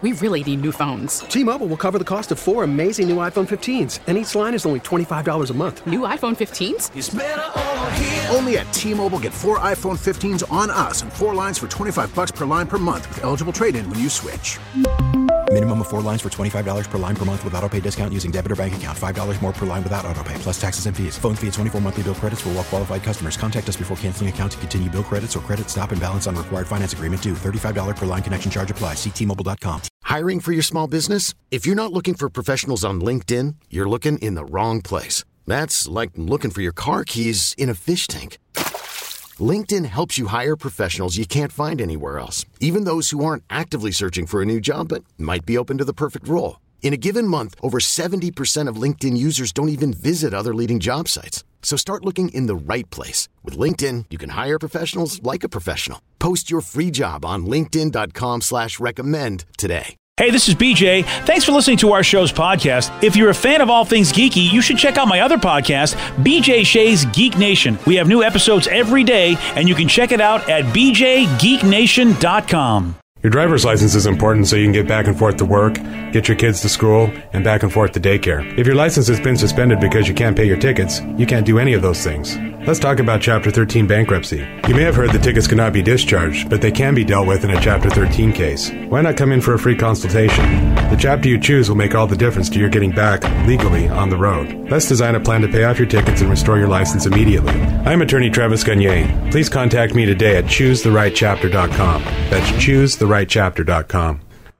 We really need new phones. T-Mobile will cover the cost of 4 amazing new iPhone 15s, and each line is only $25 a month. New iPhone 15s? It's better over here. Only at T-Mobile, get 4 iPhone 15s on us and 4 lines for $25 per line per month with eligible trade-in when you switch. Minimum of 4 lines for $25 per line per month with autopay discount using debit or bank account. $5 more per line without autopay, plus taxes and fees. Phone fee at 24 monthly bill credits for well-qualified customers. Contact us before canceling account to continue bill credits or credit stop and balance on required finance agreement due. $35 per line connection charge applies. See T-Mobile.com. Hiring for your small business? If you're not looking for professionals on LinkedIn, you're looking in the wrong place. That's like looking for your car keys in a fish tank. LinkedIn helps you hire professionals you can't find anywhere else, even those who aren't actively searching for a new job but might be open to the perfect role. In a given month, over 70% of LinkedIn users don't even visit other leading job sites. So start looking in the right place. With LinkedIn, you can hire professionals like a professional. Post your free job on linkedin.com/recommend today. Hey, this is BJ. Thanks for listening to our show's podcast. If you're a fan of all things geeky, you should check out my other podcast, BJ Shea's Geek Nation. We have new episodes every day, and you can check it out at bjgeeknation.com. Your driver's license is important so you can get back and forth to work, get your kids to school, and back and forth to daycare. If your license has been suspended because you can't pay your tickets, you can't do any of those things. Let's talk about Chapter 13 bankruptcy. You may have heard the tickets cannot be discharged, but they can be dealt with in a Chapter 13 case. Why not come in for a free consultation? The chapter you choose will make all the difference to your getting back legally on the road. Let's design a plan to pay off your tickets and restore your license immediately. I'm attorney Travis Gagne. Please contact me today at choosetherightchapter.com. That's choosetherightchapter.com.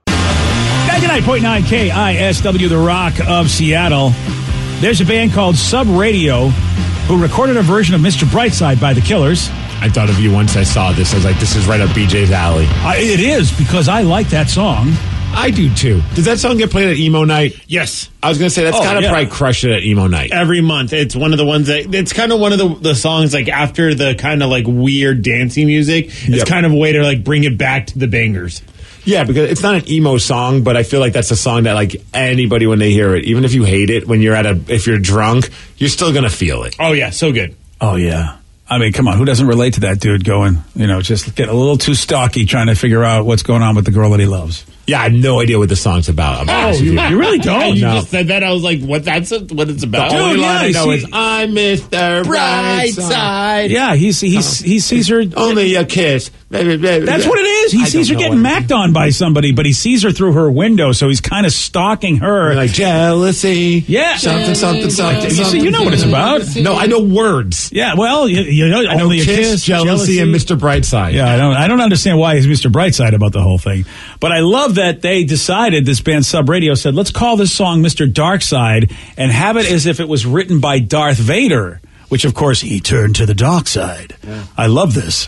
99.9 KISW, The Rock of Seattle. There's a band called Sub Radio who recorded a version of Mr. Brightside by The Killers. I thought of you once I saw this. I was like, this is right up BJ's alley. It is, because I like that song. I do too. Does that song get played at emo night? Yes. I was going to say, that's kind of probably crushed it at emo night. Every month. It's one of the ones that, it's kind of one of the songs, like, after the kind of, like, weird dancing music. It's kind of a way to, like, bring it back to the bangers. Yeah, because it's not an emo song, but I feel like that's a song that, like, anybody, when they hear it, even if you hate it, when you're if you're drunk, you're still going to feel it. Oh, yeah. So good. Oh, yeah. I mean, come on, who doesn't relate to that dude going, just getting a little too stocky trying to figure out what's going on with the girl that he loves? Yeah, I have no idea what the song's about. You really don't? You just said that. I was like, what it's about? The only line I know is, I'm Mr. Brightside. Yeah, he sees her. Only a kiss. That's what it is. He sees her getting macked on by somebody, but he sees her through her window, so he's kind of stalking her. Like jealousy. Yeah. Something. You know what it's about. No, I know words. Yeah, well, I know the kiss, jealousy, and Mr. Brightside. Yeah, I don't understand why he's Mr. Brightside about the whole thing. But I love that they decided, this band Sub Radio said, let's call this song Mr. Darkside and have it as if it was written by Darth Vader, which, of course, he turned to the dark side. Yeah. I love this.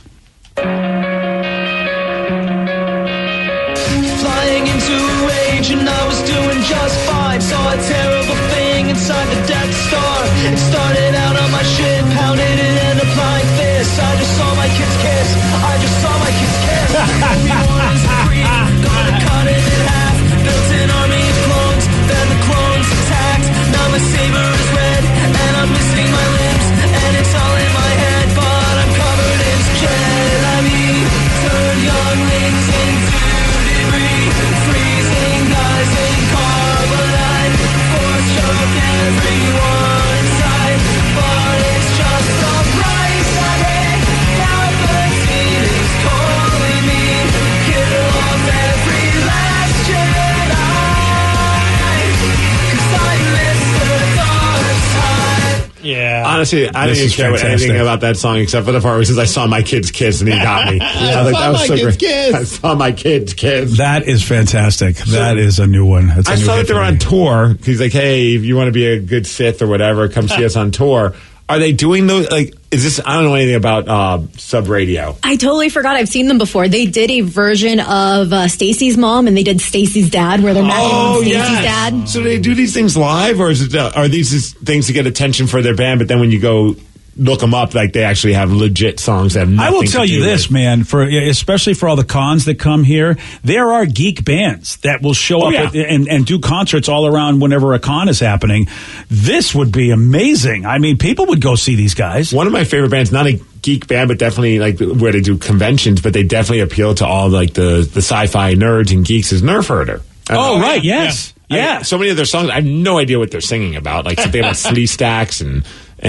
Flying into a rage and I was doing just fine. Saw a terrible thing inside the Death Star. It started out on my shin, pounded it and applying fists. I just saw my kids kiss. We won as a breed, gonna cut it in half. Built an army of clones, then the clones attacked. Now my saber is red and I'm missing my limbs, and it's all in my head, but I'm covered in jelly. Turn younglings into debris, freezing guys in carbonite. Force choke everyone inside, but it's just a bright side. Palpatine is calling me, kill off every last Jedi, 'cause I miss the dark side. Yeah. Honestly, I didn't even care about anything about that song except for the part where it says, I saw my kids kiss, and he got me. I saw my kids kiss. That is fantastic. That is a new one. I saw that they're on tour. He's like, hey, if you want to be a good Sith or whatever, come see us on tour. Are they doing those? Like, is this? I don't know anything about Sub Radio. I totally forgot. I've seen them before. They did a version of Stacy's mom, and they did Stacy's dad, where they're matching Stacy's dad. So they do these things live, or is it? Are these just things to get attention for their band? But then when you go look them up, like they actually have legit songs that have nothing I will tell you this, man, especially for all the cons that come here, there are geek bands that will show up and do concerts all around whenever a con is happening. This would be amazing. I mean, people would go see these guys. One of my favorite bands, not a geek band, but definitely like where they do conventions, but they definitely appeal to all like the sci-fi nerds and geeks is Nerf Herder. Oh, right. Yes. Yeah. So many of their songs, I have no idea what they're singing about. Like something about slee stacks and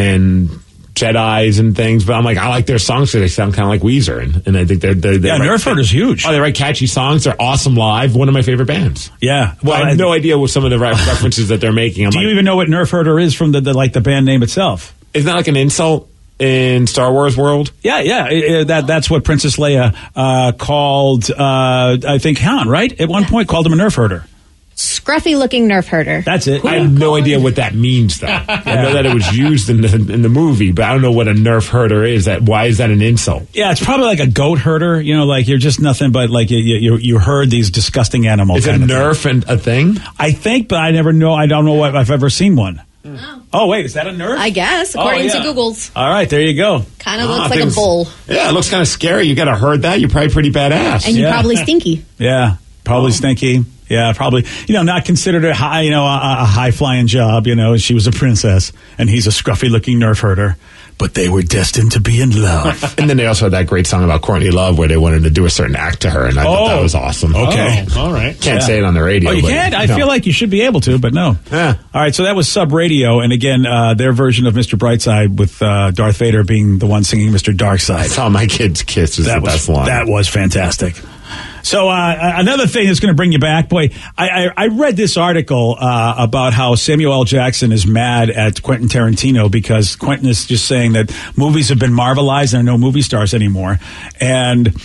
Jedis and things, but I'm like, I like their songs because they sound kind of like Weezer, and I think they're Nerf Herder's huge. Oh, they write catchy songs. They're awesome live. One of my favorite bands. Yeah. Well, I have no idea what some of the references that they're making. Do you even know what Nerf Herder is from the band name itself? Isn't that like an insult in Star Wars world? Yeah. That's what Princess Leia called, I think, Han, right? At one point, called him a Nerf Herder. Scruffy looking Nerf Herder. That's it. I have no idea what that means, though. I know that it was used in the movie, but I don't know what a Nerf Herder is. Why is that an insult? Yeah, it's probably like a goat herder. You know, like you're just nothing but like you herd these disgusting animals. Is it Nerf and a thing? I think, but I never know. I don't know what I've ever seen one. Oh, wait, is that a Nerf? I guess, according to Google's. All right, there you go. Kind of looks like a bull. Yeah, it looks kind of scary. You got to herd that. You're probably pretty badass. And you're probably stinky. Yeah, probably stinky. Yeah, probably. Not considered a high, a high flying job. She was a princess, and he's a scruffy looking Nerf herder. But they were destined to be in love. And then they also had that great song about Courtney Love where they wanted to do a certain act to her, and I thought that was awesome. Okay. Oh, all right. Can't say it on the radio. Oh, you can't? I feel like you should be able to, but no. Yeah. All right, so that was Sub Radio, and again, their version of Mr. Brightside with Darth Vader being the one singing Mr. Darkside. I saw my kids kiss was the best line. That was fantastic. So another thing that's going to bring you back, boy, I read this article about how Samuel L. Jackson is mad at Quentin Tarantino because Quentin is just saying that movies have been Marvelized and there are no movie stars anymore. And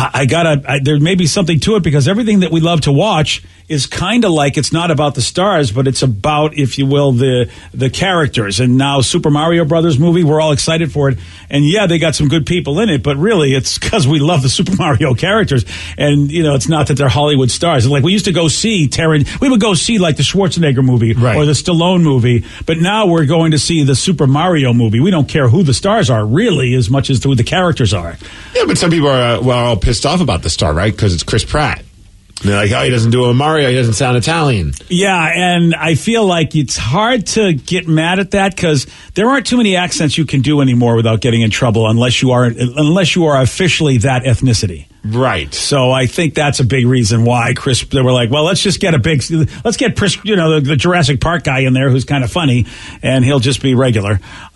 there may be something to it because everything that we love to watch is kind of like it's not about the stars, but it's about, if you will, the characters. And now Super Mario Brothers movie, we're all excited for it. And yeah, they got some good people in it, but really it's because we love the Super Mario characters. And, it's not that they're Hollywood stars. Like we used to go see we would go see like the Schwarzenegger movie or the Stallone movie, but now we're going to see the Super Mario movie. We don't care who the stars are really as much as who the characters are. Yeah, but some people are all pissed off about the star, right? Because it's Chris Pratt. And they're like, oh, he doesn't do a Mario, he doesn't sound Italian. Yeah, and I feel like it's hard to get mad at that because there aren't too many accents you can do anymore without getting in trouble unless you are officially that ethnicity. Right. So I think that's a big reason why they were like, well, let's get the Jurassic Park guy in there who's kind of funny, and he'll just be regular.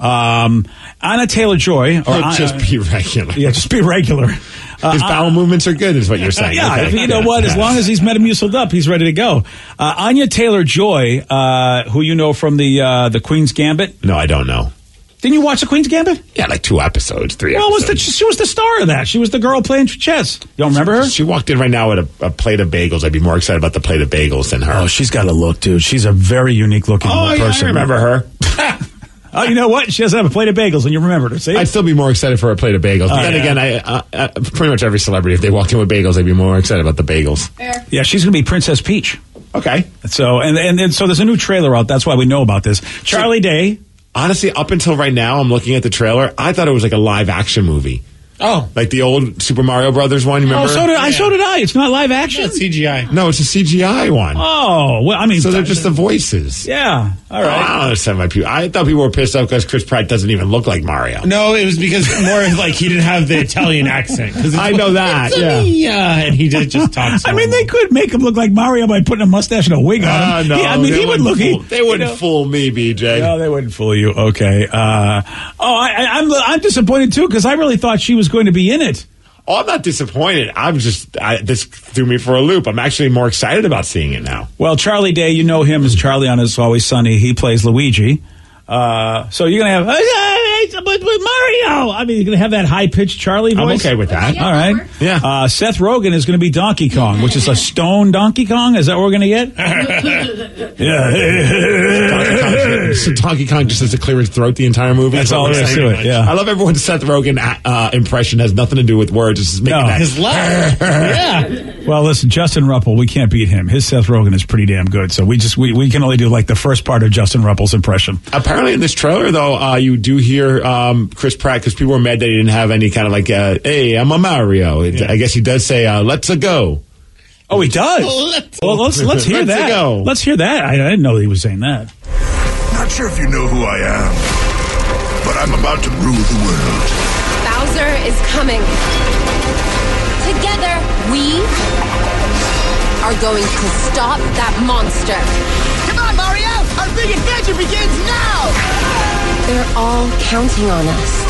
Anya Taylor-Joy. Just be regular. Yeah, just be regular. His bowel movements are good, is what you're saying. Yeah, okay. You know what? As long as he's Metamuciled up, he's ready to go. Anya Taylor-Joy, who you know from the Queen's Gambit. No, I don't know. Didn't you watch the Queen's Gambit? Yeah, like 2 episodes, 3 well, episodes. She was the star of that. She was the girl playing chess. You don't remember her? She walked in right now with a plate of bagels. I'd be more excited about the plate of bagels than her. Oh, she's got a look, dude. She's a very unique looking person. I remember her. Oh, you know what? She doesn't have a plate of bagels, and you remembered her. See? I'd still be more excited for a plate of bagels. But then again, I pretty much every celebrity, if they walked in with bagels, I'd be more excited about the bagels. Fair. Yeah, she's going to be Princess Peach. Okay. So and so there's a new trailer out. That's why we know about this. Charlie Day. Honestly, up until right now, I'm looking at the trailer. I thought it was like a live action movie. Oh. Like the old Super Mario Brothers one, you remember? Oh, so did I. It's not live action? Yeah, it's CGI. No, it's a CGI one. Oh, well, I mean... So they're just the voices. Yeah, all right. I don't understand why people... I thought people were pissed off because Chris Pratt doesn't even look like Mario. No, it was because more like he didn't have the Italian accent. I know that, yeah. And he just talks. I mean, they could make him look like Mario by putting a mustache and a wig on him. No, yeah, I mean, he would look... They wouldn't fool me, BJ. No, they wouldn't fool you. Okay. I'm disappointed, too, because I really thought she was going to be in it. Oh, I'm not disappointed. This threw me for a loop. I'm actually more excited about seeing it now. Well, Charlie Day, you know him as Charlie on It's Always Sunny. He plays Luigi. So you're going to have, with Mario. I mean, you're going to have that high-pitched Charlie voice. I'm okay with that. All right. Yeah. Seth Rogen is going to be Donkey Kong, which is a stone Donkey Kong. Is that what we're going to get? Yeah. So Donkey Kong just has to clear his throat the entire movie. That's all there is to it, yeah. I love everyone's Seth Rogen impression has nothing to do with words. It's just making that. His laugh. Yeah. Well, listen, Justin Ruppel, we can't beat him. His Seth Rogen is pretty damn good. So we can only do like the first part of Justin Ruppel's impression. Apparently in this trailer, though, you do hear Chris Pratt, because people were mad that he didn't have any kind of like, hey, I'm a Mario. I guess he does say, let's go. Oh, he does? Well, let's hear Let's that. go. Let's hear that. I didn't know he was saying that. Not sure if you know who I am, but I'm about to rule the world. answer is coming. Together, we are going to stop that monster. Come on, Mario! Our big adventure begins now! They're all counting on us.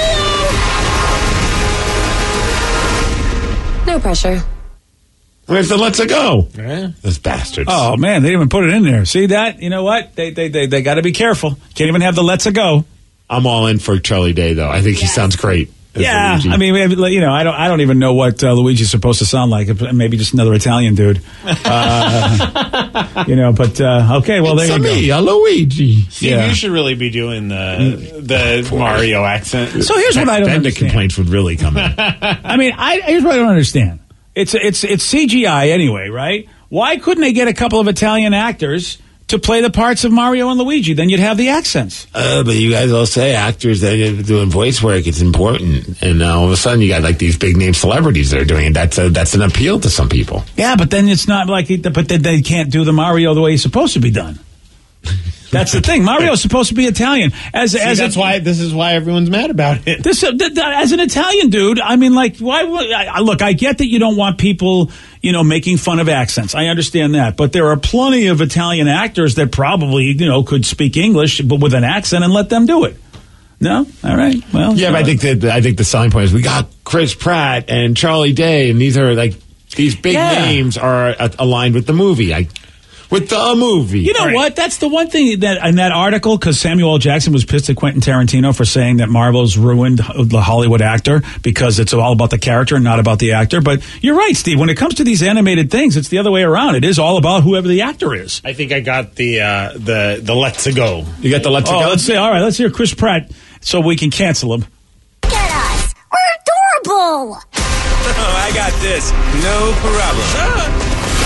Mario! No pressure. Where's the Let's Go? Those bastards. Oh, man, they didn't even put it in there. See that? You know what? They got to be careful. Can't even have the Let's Go. I'm all in for Charlie Day, though. I think he sounds great. Yeah, Luigi. I mean, you know, I don't even know what Luigi's supposed to sound like. Maybe just another Italian dude. You know, but okay, well, there you go. Me, Luigi. Steve, Yeah. you should really be doing the Mario accent. So here's what I don't Then the understand. complaints would really come in. I mean, here's what I don't understand. It's CGI anyway, right? Why couldn't they get a couple of Italian actors to play the parts of Mario and Luigi? Then you'd have the accents. But you guys all say actors that are doing voice work, it's important. And all of a sudden you got like these big name celebrities that are doing it. That's an appeal to some people. Yeah, but then it's not like, but then they can't do the Mario the way he's supposed to be done. That's the thing. Mario's supposed to be Italian. This is why everyone's mad about it. As an Italian dude, I mean, like, why? Look, I get that you don't want people, you know, making fun of accents. I understand that, but there are plenty of Italian actors that probably, you know, could speak English but with an accent, and let them do it. No, all right. Well, yeah, but I think the selling point is we got Chris Pratt and Charlie Day, and these are like these big names are aligned with the movie. With the movie. You know what? That's the one thing that in that article, because Samuel L. Jackson was pissed at Quentin Tarantino for saying that Marvel's ruined the Hollywood actor because it's all about the character and not about the actor. But you're right, Steve. When it comes to these animated things, it's the other way around. It is all about whoever the actor is. I think I got the Let's Go. You got the Let's Go? Let's see. All right, let's hear Chris Pratt so we can cancel him. Look at us. We're adorable. Oh, I got this. No problem.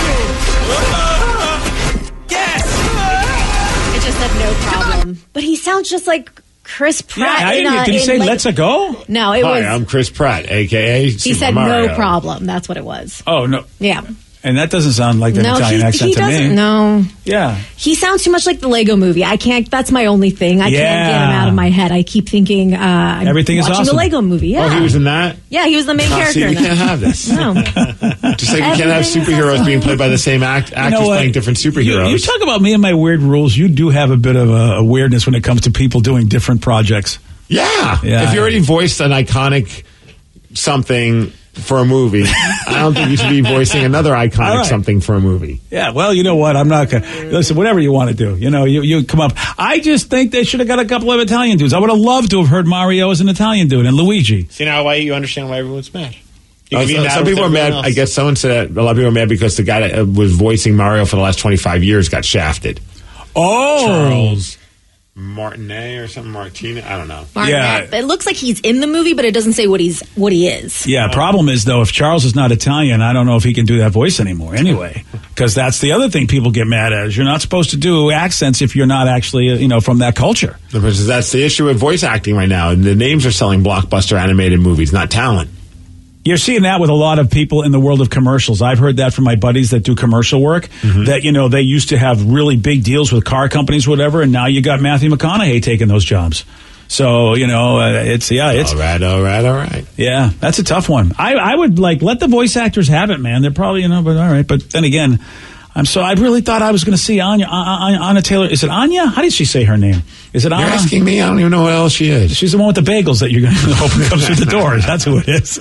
I just have no problem. But he sounds just like Chris Pratt. Did he say "Let's go"? No, it was. Hi, I'm Chris Pratt, a.k.a. He said no problem. That's what it was. Oh, no. Yeah. And that doesn't sound like an Italian accent to me. No. Yeah. He sounds too much like the Lego movie. I can't. That's my only thing. I can't get him out of my head. I keep thinking everything I'm is watching awesome. the Lego movie. Yeah. Oh, he was in that? Yeah, he was the main character. See, we in that. can't have this. No. Just like we can't have superheroes being played by the same actors playing different superheroes. You talk about me and my weird rules. You do have a bit of a weirdness when it comes to people doing different projects. Yeah. If you already voiced an iconic something for a movie, I don't think you should be voicing another iconic something for a movie. Yeah, well, you know what? I'm not going to... Listen, whatever you want to do. You know, you come up... I just think they should have got a couple of Italian dudes. I would have loved to have heard Mario as an Italian dude and Luigi. See now why you understand why everyone's mad. Some people are mad. I guess someone said that a lot of people are mad because the guy that was voicing Mario for the last 25 years got shafted. Oh! Charles Martinet or something, Martina, I don't know. Martinet. It looks like he's in the movie, but it doesn't say what he is. Yeah, problem is, though, if Charles is not Italian, I don't know if he can do that voice anymore anyway. Because that's the other thing people get mad at, is you're not supposed to do accents if you're not actually, from that culture. Because that's the issue with voice acting right now. The names are selling blockbuster animated movies, not talent. You're seeing that with a lot of people in the world of commercials. I've heard that from my buddies that do commercial work, that, they used to have really big deals with car companies, whatever, and now you got Matthew McConaughey taking those jobs. So, it's... All right. Yeah, that's a tough one. I would, let the voice actors have it, man. They're probably, but all right. But then again, I really thought I was going to see Anya Taylor. Is it Anya? How did she say her name? Is it Anya? You're asking me? I don't even know what else she is. She's the one with the bagels that you're going to hope comes through the doors. That's who it is.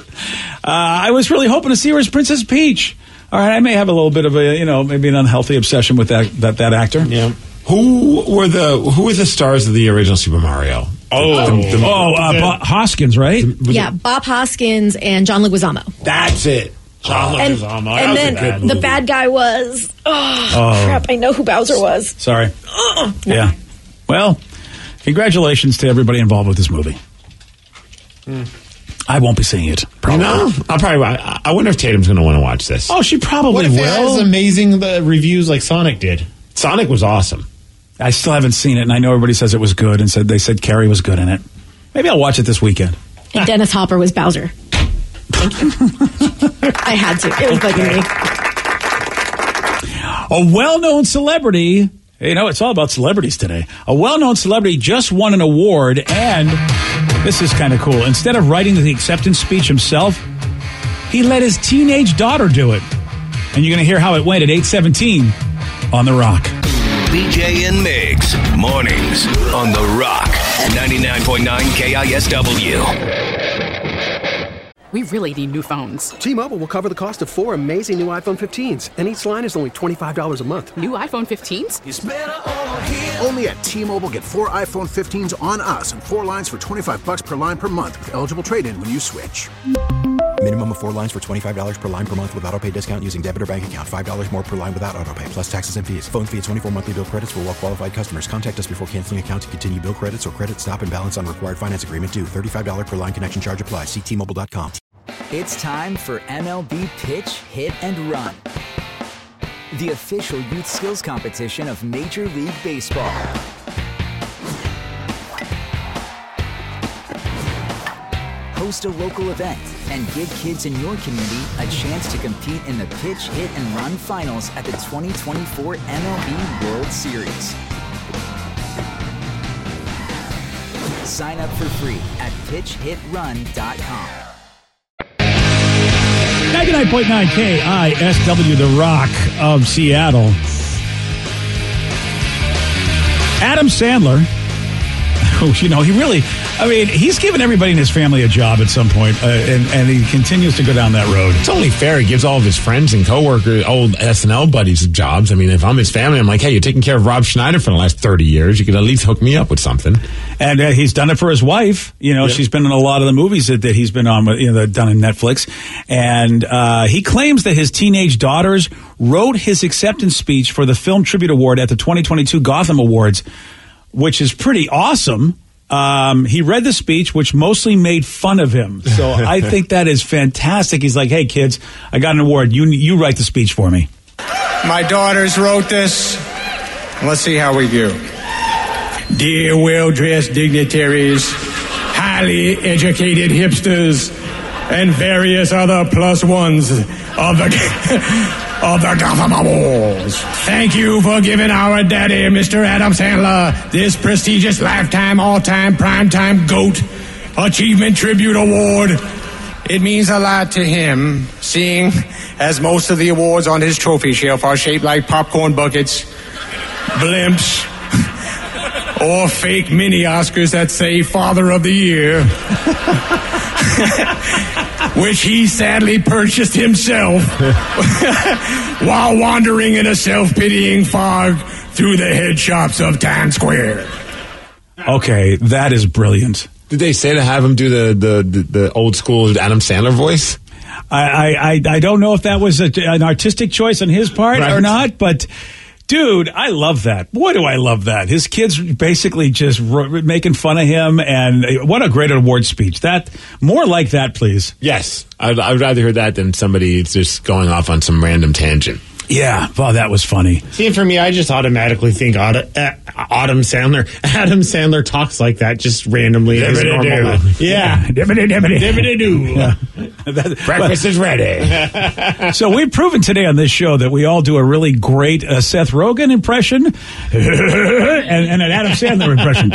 I was really hoping to see her as Princess Peach. All right, I may have a little bit of a, maybe an unhealthy obsession with that actor. Yeah. Who were the stars of the original Super Mario? Bob Hoskins, right? Bob Hoskins and John Leguizamo. That's it. And then the bad guy was... crap, I know who Bowser was. Sorry. Yeah. Well, congratulations to everybody involved with this movie. I won't be seeing it. Probably. I'll probably... I wonder if Tatum's going to want to watch this. Oh, she probably what if will. It has amazing reviews like Sonic did? Sonic was awesome. I still haven't seen it, and I know everybody says it was good, and they said Carrie was good in it. Maybe I'll watch it this weekend. And Dennis Hopper was Bowser. Thank you. I had to. It was bugging me. A well-known celebrity, it's all about celebrities today. A well-known celebrity just won an award, and This is kind of cool. Instead of writing the acceptance speech himself, he let his teenage daughter do it. And you're going to hear how it went at 8:17 on The Rock. BJ and Migs, mornings on The Rock, 99.9 KISW. We really need new phones. T-Mobile will cover the cost of 4 amazing new iPhone 15s, and each line is only $25 a month. New iPhone 15s? It's better over here. Only at T-Mobile, get 4 iPhone 15s on us and 4 lines for $25 per line per month with eligible trade-in when you switch. Minimum of 4 lines for $25 per line per month with autopay discount using debit or bank account. $5 more per line without autopay, plus taxes and fees. Phone fee at 24 monthly bill credits for well-qualified customers. Contact us before canceling account to continue bill credits or credit stop and balance on required finance agreement due. $35 per line connection charge applies. See T-Mobile.com. It's time for MLB Pitch, Hit, and Run, the official youth skills competition of Major League Baseball. Host a local event and give kids in your community a chance to compete in the Pitch, Hit, and Run finals at the 2024 MLB World Series. Sign up for free at pitchhitrun.com. 99.9 KISW, The Rock of Seattle. Adam Sandler, he's given everybody in his family a job at some point, and he continues to go down that road. It's only fair. He gives all of his friends and coworkers, old SNL buddies, jobs. I mean, if I'm his family, I'm like, hey, you're taking care of Rob Schneider for the last 30 years. You could at least hook me up with something. And he's done it for his wife. She's been in a lot of the movies that he's been on, that done in Netflix. And he claims that his teenage daughters wrote his acceptance speech for the Film Tribute Award at the 2022 Gotham Awards, which is pretty awesome. He read the speech, which mostly made fun of him. So I think that is fantastic. He's like, hey, kids, I got an award. You write the speech for me. My daughters wrote this. Let's see how we do. Dear well-dressed dignitaries, highly educated hipsters, and various other plus ones of the Gotham Awards. Thank you for giving our daddy, Mr. Adam Sandler, this prestigious lifetime, all-time, primetime GOAT Achievement Tribute Award. It means a lot to him, seeing as most of the awards on his trophy shelf are shaped like popcorn buckets, blimps, or fake mini Oscars that say Father of the Year. Which he sadly purchased himself while wandering in a self-pitying fog through the head shops of Times Square. Okay, that is brilliant. Did they say to have him do the old school Adam Sandler voice? I don't know if that was an artistic choice on his part or not, but... Dude, I love that. Boy, do I love that. His kids basically just making fun of him, and what a great award speech. That more like that, please. Yes. I'd rather hear that than somebody just going off on some random tangent. Yeah, well, that was funny. See, for me, I just automatically think Adam Sandler. Adam Sandler talks like that just randomly. Yeah. Breakfast is ready. So we've proven today on this show that we all do a really great Seth Rogen impression and an Adam Sandler impression.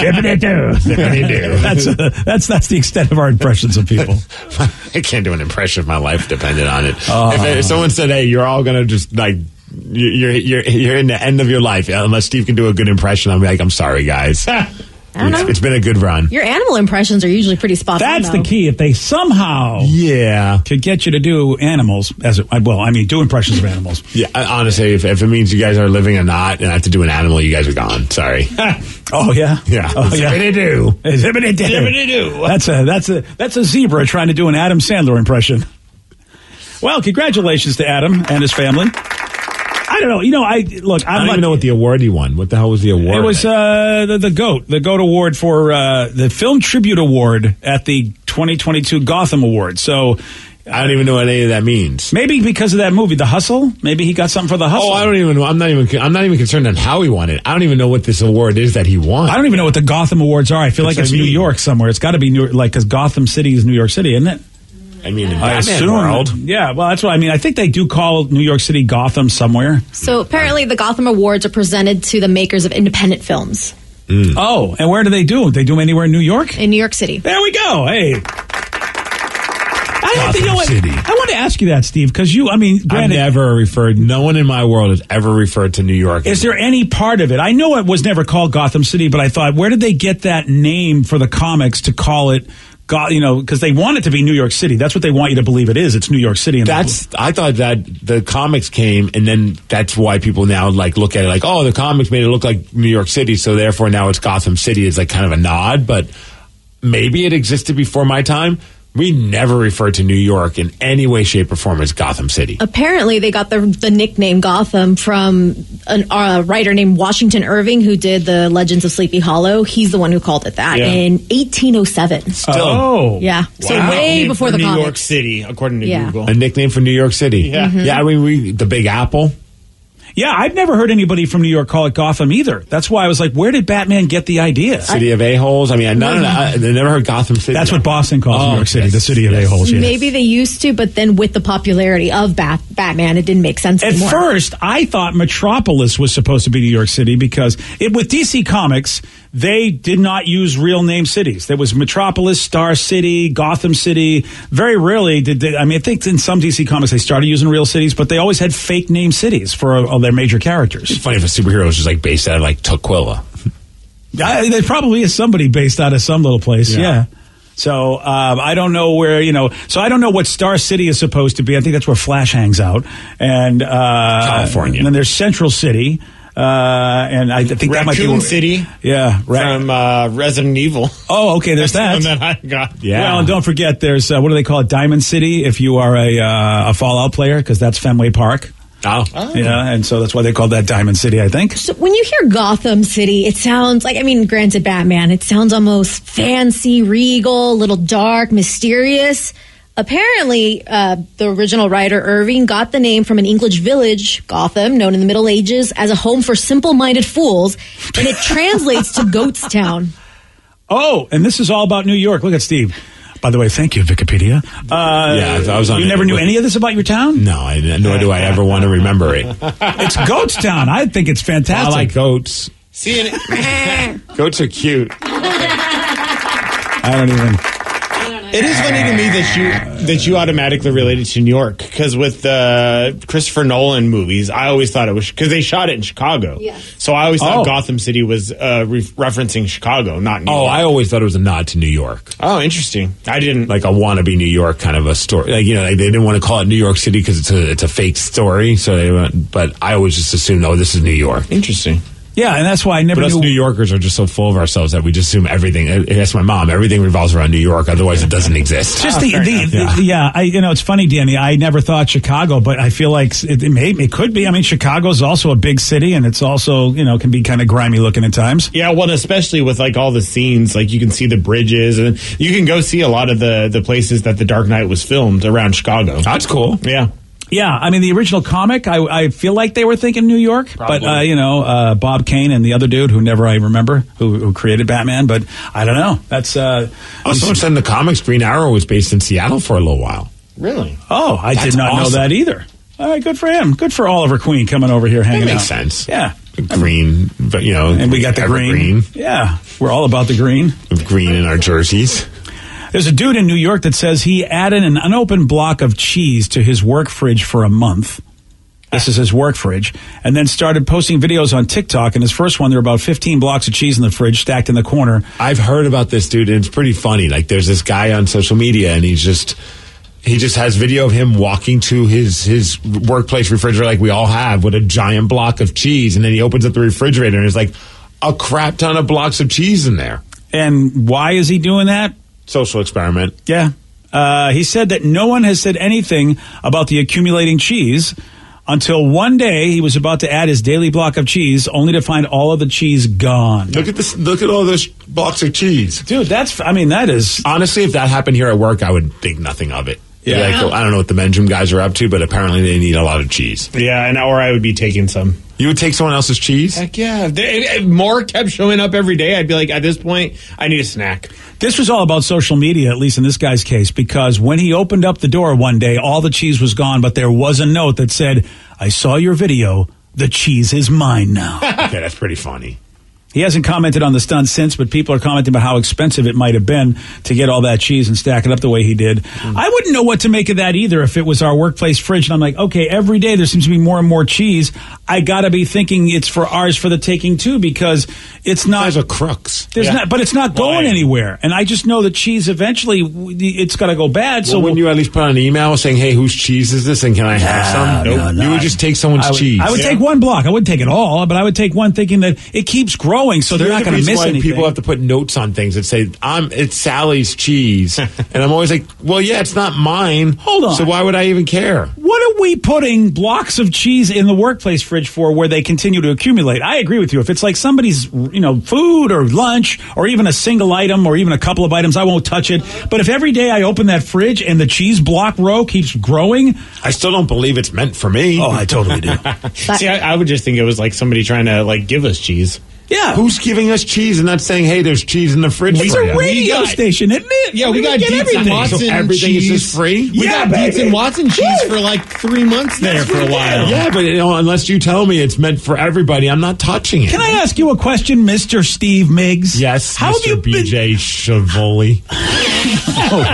That's the extent of our impressions of people. I can't do an impression if my life depended on it. If someone said, hey, you're all going to just like, you're in the end of your life unless Steve can do a good impression, I'm like, I'm sorry, guys. It's been a good run. Your animal impressions are usually pretty spot on. That's the key. If they somehow could get you to do animals, do impressions of animals. Yeah, honestly, if it means you guys are living or not and I have to do an animal, you guys are gone. Sorry. Oh, yeah? Yeah. Zippity-doo. Zippity-doo. That's a zebra trying to do an Adam Sandler impression. Well, congratulations to Adam and his family. I don't know. I don't even know what the award he won. What the hell was the award? It was the GOAT Award for the Film Tribute Award at the 2022 Gotham Awards. So I don't even know what any of that means. Maybe because of that movie, The Hustle. Maybe he got something for The Hustle. Oh, I don't even know. I'm not even concerned on how he won it. I don't even know what this award is that he won. I don't even know what the Gotham Awards are. I feel like it's New York somewhere. It's got to be because Gotham City is New York City, isn't it? I mean, in Batman world. Yeah, well, that's what I mean. I think they do call New York City Gotham somewhere. So apparently the Gotham Awards are presented to the makers of independent films. Oh, and where do they do? They do them anywhere in New York? In New York City. There we go. Hey. I want to ask you that, Steve, because no one in my world has ever referred to New York. Is there any part of it? I know it was never called Gotham City, but I thought, where did they get that name for the comics to call it? Because they want it to be New York City. That's what they want you to believe it is. It's New York City. I thought that the comics came, and then that's why people now look at it like, oh, the comics made it look like New York City, so therefore now it's Gotham City. It's like kind of a nod, but maybe it existed before my time. We never referred to New York in any way, shape, or form as Gotham City. Apparently, they got the nickname Gotham from a writer named Washington Irving, who did the Legends of Sleepy Hollow. He's the one who called it that in 1807. Still. Yeah. So way before the New comics. York City, according to Google. A nickname for New York City. Yeah. Yeah, I mean, the Big Apple. Yeah, I've never heard anybody from New York call it Gotham either. That's why I was like, where did Batman get the idea? City of A-holes. I mean, I never heard Gotham City. That's what Boston calls New York City, the city of A-holes. Yes. Maybe they used to, but then with the popularity of Batman, it didn't make sense anymore. At first, I thought Metropolis was supposed to be New York City because with DC Comics, they did not use real name cities. There was Metropolis, Star City, Gotham City. Very rarely did they. I mean, I think in some DC Comics they started using real cities, but they always had fake name cities for all their major characters. It's funny if a superhero was just based out of Tukwila. There probably is somebody based out of some little place. Yeah. So I don't know where, so I don't know what Star City is supposed to be. I think that's where Flash hangs out. And California. And then there's Central City. And I think that might be Raccoon City. Yeah, from Resident Evil. Oh, okay. There's That's the one that I got. Yeah. Well, and don't forget, there's what do they call it? Diamond City. If you are a Fallout player, because that's Fenway Park. Oh. Yeah, and so that's why they call that Diamond City, I think. So when you hear Gotham City, it sounds like, granted, Batman, it sounds almost fancy, regal, a little dark, mysterious. Apparently, the original writer, Irving, got the name from an English village, Gotham, known in the Middle Ages as a home for simple-minded fools, and it translates to Goatstown. Oh, and this is all about New York. Look at Steve. By the way, thank you, Wikipedia. I was on. You never knew any of this about your town? No, nor do I ever want to remember it. It's Goatstown. I think it's fantastic. I like goats. See, goats are cute. I don't even. It is funny to me that you automatically related to New York, because with the Christopher Nolan movies, I always thought it was because they shot it in Chicago. Yes. So I always thought Gotham City was referencing Chicago, not New York. I always thought it was a nod to New York. Oh, interesting. I didn't like a wannabe New York kind of a story. They didn't want to call it New York City because it's a fake story. So they went, but I always just assumed, this is New York. Interesting. Yeah, and that's why I never knew. Us New Yorkers are just so full of ourselves that we just assume everything. That's my mom. Everything revolves around New York. Otherwise, it doesn't exist. Just it's funny, Danny. I never thought Chicago, but I feel like it could be. I mean, Chicago's also a big city, and it's also can be kind of grimy looking at times. Yeah, well, especially with all the scenes, you can see the bridges, and you can go see a lot of the places that The Dark Knight was filmed around Chicago. That's cool. Yeah. Yeah, I mean, the original comic, I feel like they were thinking New York. Probably. But, Bob Kane and the other dude I remember, who created Batman. But I don't know. That's... someone said in the comics Green Arrow was based in Seattle for a little while. Really? Oh, I did not know that either. All right, good for him. Good for Oliver Queen coming over here hanging out. That makes sense. Yeah. Green, And we got the green. Yeah, we're all about the green. With green in our jerseys. There's a dude in New York that says he added an unopened block of cheese to his work fridge for a month. This is his work fridge. And then started posting videos on TikTok. And his first one, there were about 15 blocks of cheese in the fridge stacked in the corner. I've heard about this dude, and it's pretty funny. There's this guy on social media, and he just has video of him walking to his workplace refrigerator like we all have with a giant block of cheese. And then he opens up the refrigerator, and there's a crap ton of blocks of cheese in there. And why is he doing that? Social experiment. Yeah. He said that no one has said anything about the accumulating cheese until one day he was about to add his daily block of cheese, only to find all of the cheese gone. Look at this! Look at all those blocks of cheese, dude. That is honestly, if that happened here at work, I would think nothing of it. Yeah, I don't know what the Menjum guys are up to, but apparently they need a lot of cheese. Yeah, or I would be taking some. You would take someone else's cheese? Heck yeah. If more kept showing up every day, I'd be like, at this point, I need a snack. This was all about social media, at least in this guy's case, because when he opened up the door one day, all the cheese was gone, but there was a note that said, "I saw your video. The cheese is mine now." Okay, that's pretty funny. He hasn't commented on the stunt since, but people are commenting about how expensive it might have been to get all that cheese and stack it up the way he did. I wouldn't know what to make of that either if it was our workplace fridge. And I'm like, okay, every day there seems to be more and more cheese. I got to be thinking it's for ours for the taking, too, because it's not. Those are crooks. But it's not going anywhere. And I just know that cheese eventually, it's got to go bad. So wouldn't you at least put an email saying, hey, whose cheese is this and can I have some? Nope. No, you would just take someone's cheese. I would take one block. I wouldn't take it all, but I would take one thinking that it keeps growing, so they're not going to miss anything. People have to put notes on things that say, it's Sally's cheese. And I'm always like, well, yeah, it's not mine. Hold on. So why would I even care? What are we putting blocks of cheese in the workplace fridge for where they continue to accumulate? I agree with you. If it's like somebody's, food or lunch or even a single item or even a couple of items, I won't touch it. But if every day I open that fridge and the cheese block row keeps growing, I still don't believe it's meant for me. Oh, I totally do. See, I would just think it was like somebody trying to give us cheese. Yeah. Who's giving us cheese and not saying, hey, there's cheese in the fridge? It's a radio station, isn't it? Yeah, we got Dietz and Watson so everything cheese. is just free? We got Dietz and Watson cheese for like 3 months there for a while. Yeah, but unless you tell me it's meant for everybody, I'm not touching it. Can I ask you a question, Mr. Steve Miggs? Yes, How Mr. have you BJ Shavoli. Oh,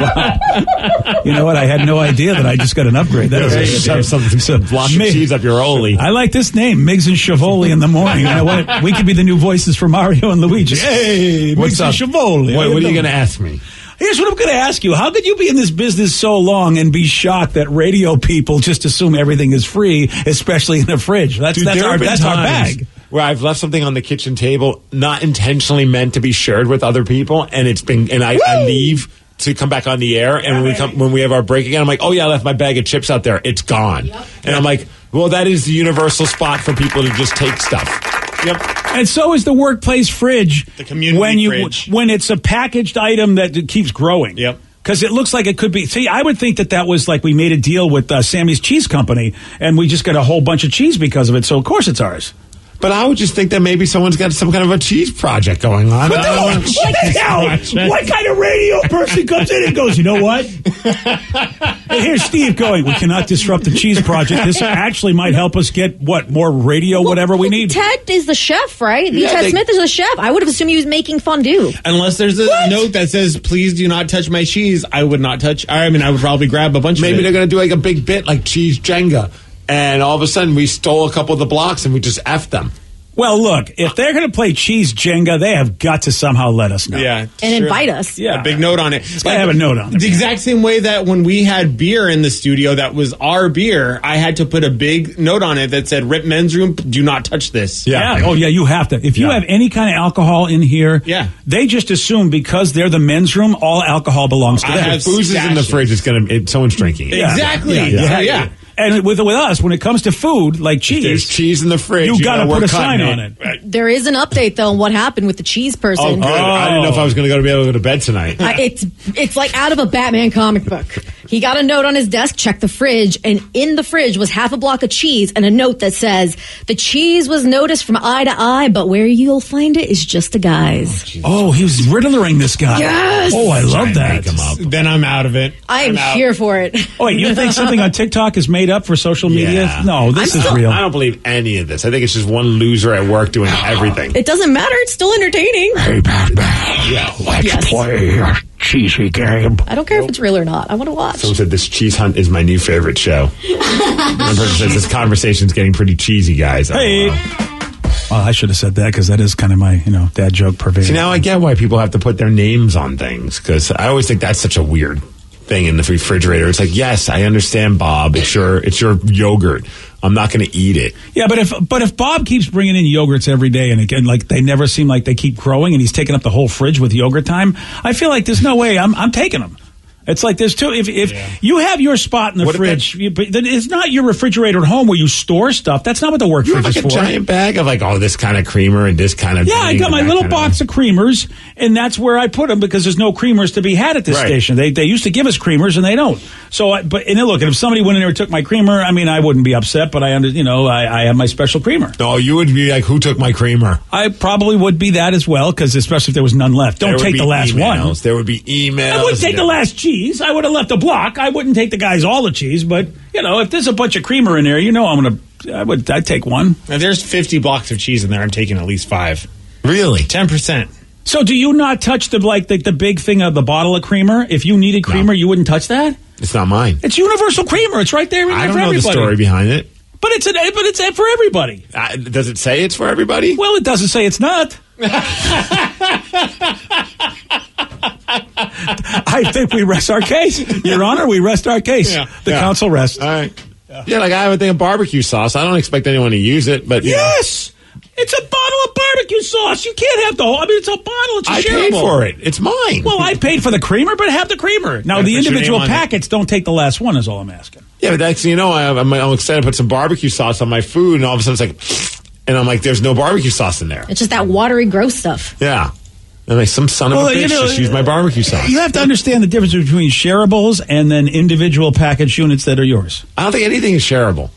wow. You know what? I had no idea that I just got an upgrade. That is some block of cheese up your Oli. I like this name, Miggs and Shavoli in the morning. You know what? We could be the new voices for Mario and Luigi. Hey, what's Miggs up? and Shavoli. What are you going to ask me? Here's what I'm going to ask you. How could you be in this business so long and be shocked that radio people just assume everything is free, especially in the fridge? That's our bag. Where I've left something on the kitchen table, not intentionally meant to be shared with other people, and I leave to come back on the air, and when we have our break again, I'm like, oh yeah, I left my bag of chips out there. It's gone. Yep. And I'm like, well, that is the universal spot for people to just take stuff. Yep. And so is the workplace fridge. The community fridge. When it's a packaged item that keeps growing. Yep. Because it looks like it could be. See, I would think that was like we made a deal with Sammy's Cheese Company, and we just got a whole bunch of cheese because of it. So of course it's ours. But I would just think that maybe someone's got some kind of a cheese project going on. What kind of radio person comes in and goes, you know what? Hey, here's Steve going, we cannot disrupt the cheese project. This actually might help us get, more radio, whatever we need. Ted is the chef, right? Ted Smith is the chef. I would have assumed he was making fondue. Unless there's a note that says, please do not touch my cheese, I would not touch. I would probably grab a bunch of it. Maybe they're going to do like a big bit like cheese Jenga. And all of a sudden, we stole a couple of the blocks and we just F'd them. Well, look, if they're going to play cheese Jenga, they have got to somehow let us know. Yeah. And invite us. Yeah. A big note on it. It's got to have a note on it. The exact same way that when we had beer in the studio that was our beer, I had to put a big note on it that said, Rip Men's Room, do not touch this. Yeah. Oh, yeah, you have to. If you have any kind of alcohol in here, they just assume because they're the men's room, all alcohol belongs to them. If booze is in the fridge, someone's drinking it. Exactly. Yeah. And with us, when it comes to food, like cheese, if there's cheese in the fridge. You got to put a sign on it. There is an update though on what happened with the cheese person. Oh, good. I didn't know if I was going to be able to go to bed tonight. It's like out of a Batman comic book. He got a note on his desk, checked the fridge, and in the fridge was half a block of cheese and a note that says, the cheese was noticed from eye to eye, but where you'll find it is just a guy's. Oh, he was riddlering this guy. Yes! Oh, I love that. Then I'm out of it. I am here for it. Oh, wait, you think something on TikTok is made up for social media? Yeah. No, this is real. I don't believe any of this. I think it's just one loser at work doing everything. It doesn't matter. It's still entertaining. Hey, Batman. Let's play a cheesy game. I don't care if it's real or not. I want to watch. Someone said this cheese hunt is my new favorite show. One person says this conversation's getting pretty cheesy, guys. Hey. Well, I should have said that because that is kind of my, dad joke pervaded. See, now I get why people have to put their names on things because I always think that's such a weird thing in the refrigerator. It's like, yes, I understand, Bob. It's your yogurt. I'm not going to eat it. Yeah, but if Bob keeps bringing in yogurts every day, and again, like they never seem like they keep growing, and he's taking up the whole fridge with yogurt time, I feel like there's no way I'm taking them. It's like there's two. If you have your spot in the fridge, but it's not your refrigerator at home where you store stuff. That's not what the work fridge is for. You have like a giant bag of this kind of creamer and this kind of. Yeah, I got my little box of creamers, and that's where I put them because there's no creamers to be had at this station. They used to give us creamers, and they don't. So, and look, if somebody went in there and took my creamer, I wouldn't be upset, but I have my special creamer. No, you would be like, who took my creamer? I probably would be that as well, because especially if there was none left. Don't take the last one. There would be emails. I wouldn't take the last cheese. I would have left a block. I wouldn't take the guys all the cheese, but if there's a bunch of creamer in there, I'd take one. Now, there's 50 blocks of cheese in there. I'm taking at least 5. Really? 10%. So do you not touch the big thing of the bottle of creamer? If you needed creamer, you wouldn't touch that? It's not mine. It's universal creamer. It's right there. I don't for know everybody. the story behind it. But it's for everybody. Does it say it's for everybody? Well, it doesn't say it's not. I think we rest our case. Your Honor, we rest our case. Yeah. The counsel rests. All right. Yeah, like I have a thing of barbecue sauce. I don't expect anyone to use it, but yes, it's a bottle of barbecue sauce. You can't have the whole. I mean, it's a bottle. It's I shareable. paid for it. It's mine. Well, I paid for the creamer, but have the creamer. Now, the individual packets don't take the last one. Is all I'm asking. Yeah, but that's I'm excited to put some barbecue sauce on my food, and all of a sudden it's like, and I'm like, there's no barbecue sauce in there. It's just that watery, gross stuff. Yeah. And like some son of a bitch just used my barbecue sauce. You have to understand the difference between shareables and then individual package units that are yours. I don't think anything is shareable.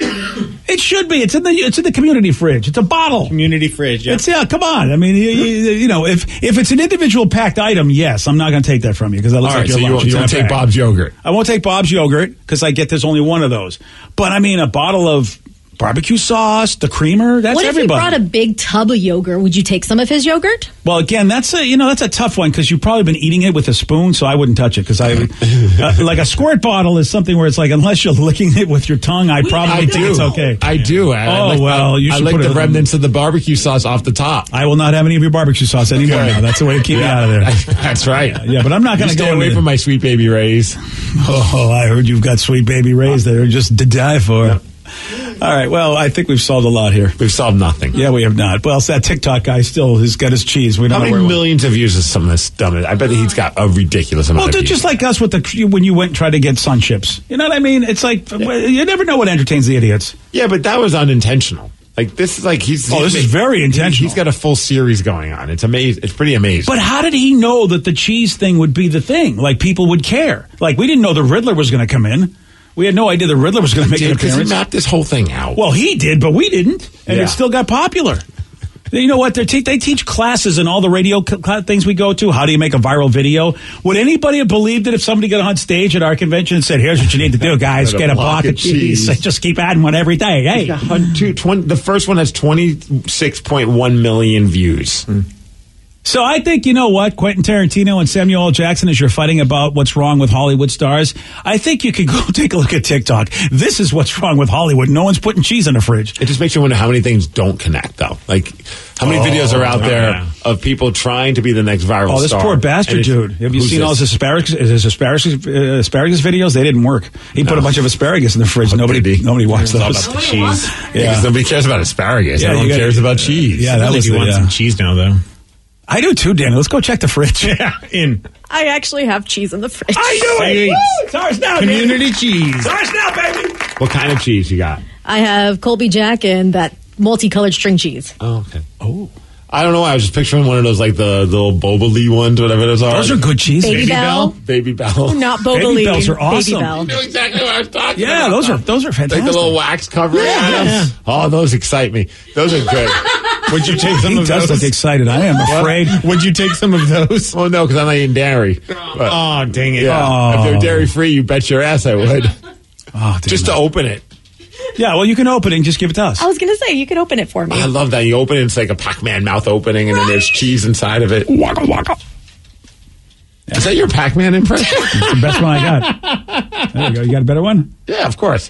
It should be. It's in the community fridge. It's a bottle. Community fridge. Yeah. Come on. I mean, you know, if it's an individual packed item, yes, I'm not going to take that from you because that looks All like right, your so you won't take Bob's yogurt. I won't take Bob's yogurt because I get there's only one of those. But I mean, a bottle of barbecue sauce, the creamer, that's what if everybody. he brought a big tub of yogurt? Would you take some of his yogurt? Well, again, that's a tough one because you've probably been eating it with a spoon, so I wouldn't touch it because like a squirt bottle is something where it's like unless you're licking it with your tongue, I think it's okay. I do. You should I lick put the it remnants of the barbecue sauce off the top. I will not have any of your barbecue sauce anymore. Now. That's the way to keep me out of there. That's right. Yeah, but I'm not going to stay go away from my Sweet Baby Ray's. Oh, I heard you've got Sweet Baby Ray's that are just to die for. Yeah. All right, well, I think we've solved a lot here. We've solved nothing. Yeah, we have not. Well, that TikTok guy still has got his cheese. We don't How know many where millions of views is some of this dumb? I bet he's got a ridiculous amount of views. Just like us with when you went and tried to get sun chips. You know what I mean? It's like, you never know what entertains the idiots. Yeah, but that was unintentional. Like, this is like this is very intentional. He's got a full series going on. It's amazing. It's pretty amazing. But how did he know that the cheese thing would be the thing? Like, people would care. Like, we didn't know the Riddler was going to come in. We had no idea the Riddler was going to make an appearance. Because he mapped this whole thing out. Well, he did, but we didn't. And it still got popular. You know what? They teach classes in all the radio things we go to. How do you make a viral video? Would anybody have believed that if somebody got on stage at our convention and said, here's what you need to do, guys, get a block of cheese. Just keep adding one every day. Hey. The first one has 26.1 million views. So I think, you know what, Quentin Tarantino and Samuel L. Jackson, as you're fighting about what's wrong with Hollywood stars, I think you could go take a look at TikTok. This is what's wrong with Hollywood. No one's putting cheese in the fridge. It just makes you wonder how many things don't connect, though. Like, how many videos are out there of people trying to be the next viral star? Oh, this poor bastard dude. Have you seen all his asparagus videos? They didn't work. He put a bunch of asparagus in the fridge. Nobody watched those. All about the cheese. Because nobody cares about asparagus. Yeah, Everyone cares about cheese. Yeah, that was you want some cheese now, though. I do too, Danny. Let's go check the fridge. Yeah, I actually have cheese in the fridge. I knew it! Woo! It's ours now, Community cheese. It's ours now, baby! What kind of cheese you got? I have Colby Jack and that multicolored string cheese. Oh, okay. Oh. I don't know why. I was just picturing one of those, like the little Boba-Lee ones, whatever those are. Those are good cheese. Baby Bell? Baby Bell. Not Boba Baby Lee. Bells are awesome. Baby Bell. You know exactly what I was talking about. Yeah, those are fantastic. Like the little wax covering. Yeah. Oh, those excite me. Those are good. Would you take some he of does those? look excited. I am afraid. Would you take some of those? Well, no, because I'm not eating dairy. Oh, dang it. Yeah. If they're dairy-free, you bet your ass I would. Oh, just to open it. Yeah, well, you can open it and just give it to us. I was going to say, you could open it for me. I love that. You open it, it's like a Pac-Man mouth opening, and then there's cheese inside of it. Waka waka. Is that your Pac-Man impression? It's the best one I got. There you go. You got a better one? Yeah, of course.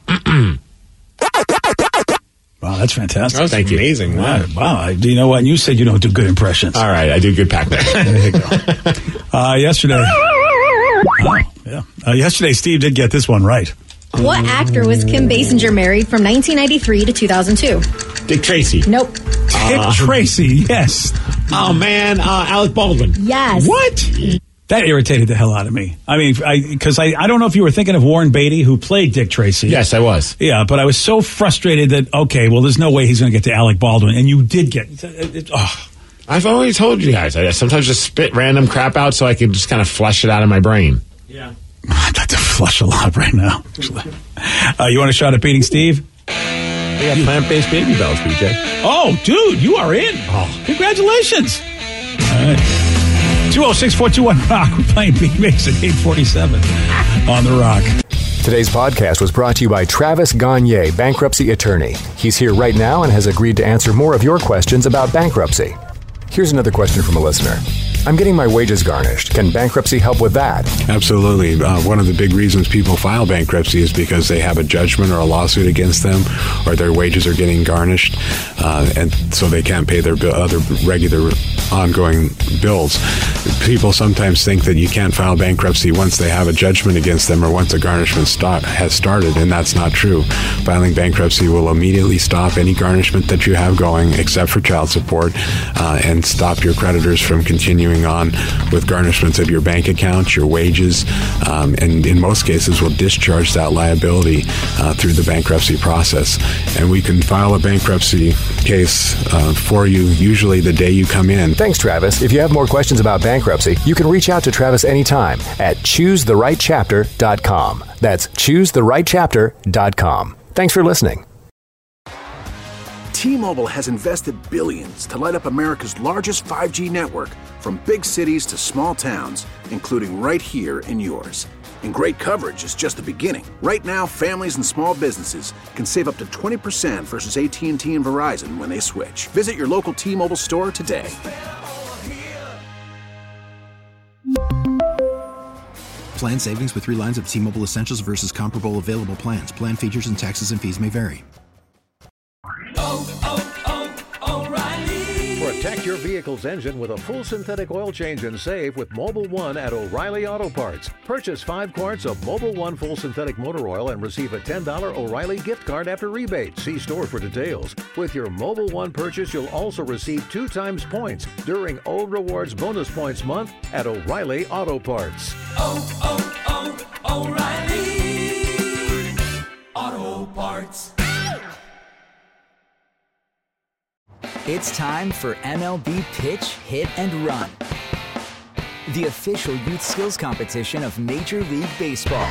Wow, that's fantastic. That was Thank you. amazing. Wow. Do you know what? You said you don't do good impressions. All right, I do good Pac-Man. There you go. Yesterday. Yesterday, Steve did get this one right. What actor was Kim Basinger married from 1993 to 2002? Dick Tracy. Nope. Dick Tracy, yes. Oh, man. Alec Baldwin. Yes. What? That irritated the hell out of me. I mean, because I don't know if you were thinking of Warren Beatty, who played Dick Tracy. Yes, I was. Yeah, but I was so frustrated that, okay, well, there's no way he's going to get to Alec Baldwin. And you did get... I've always told you guys, I sometimes just spit random crap out so I can just kind of flush it out of my brain. Yeah. I'd like to flush a lot right now, actually. You want a shot at beating Steve? We got plant-based Baby Bells, BJ. Oh, dude, you are in. Oh, congratulations. All right. 206-421-ROCK. We're playing Beat Mix at 8:47 on The Rock. Today's podcast was brought to you by Travis Gagne, bankruptcy attorney. He's here right now and has agreed to answer more of your questions about bankruptcy. Here's another question from a listener. I'm getting my wages garnished. Can bankruptcy help with that? Absolutely. One of the big reasons people file bankruptcy is because they have a judgment or a lawsuit against them, or their wages are getting garnished, and so they can't pay their other regular ongoing bills. People sometimes think that you can't file bankruptcy once they have a judgment against them or once a garnishment has started, and that's not true. Filing bankruptcy will immediately stop any garnishment that you have going, except for child support, and stop your creditors from continuing on with garnishments of your bank account, your wages, and in most cases will discharge that liability through the bankruptcy process. And we can file a bankruptcy case for you usually the day you come in. Thanks, Travis. If you have more questions about bankruptcy, you can reach out to Travis anytime at ChooseTheRightChapter.com. That's ChooseTheRightChapter.com. Thanks for listening. T-Mobile has invested billions to light up America's largest 5G network, from big cities to small towns, including right here in yours. And great coverage is just the beginning. Right now, families and small businesses can save up to 20% versus AT&T and Verizon when they switch. Visit your local T-Mobile store today. Plan savings with 3 lines of T-Mobile Essentials versus comparable available plans. Plan features and taxes and fees may vary. Protect your vehicle's engine with a full synthetic oil change and save with Mobil 1 at O'Reilly Auto Parts. Purchase 5 quarts of Mobil 1 full synthetic motor oil and receive a $10 O'Reilly gift card after rebate. See store for details. With your Mobil 1 purchase, you'll also receive 2 times points during O Rewards Bonus Points Month at O'Reilly Auto Parts. O'Reilly Auto Parts. It's time for MLB Pitch, Hit, and Run, the official youth skills competition of Major League Baseball.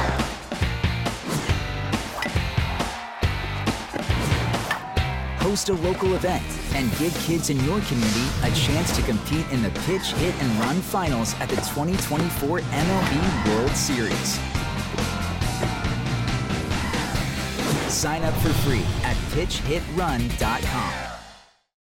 Host a local event and give kids in your community a chance to compete in the Pitch, Hit, and Run finals at the 2024 MLB World Series. Sign up for free at pitchhitrun.com.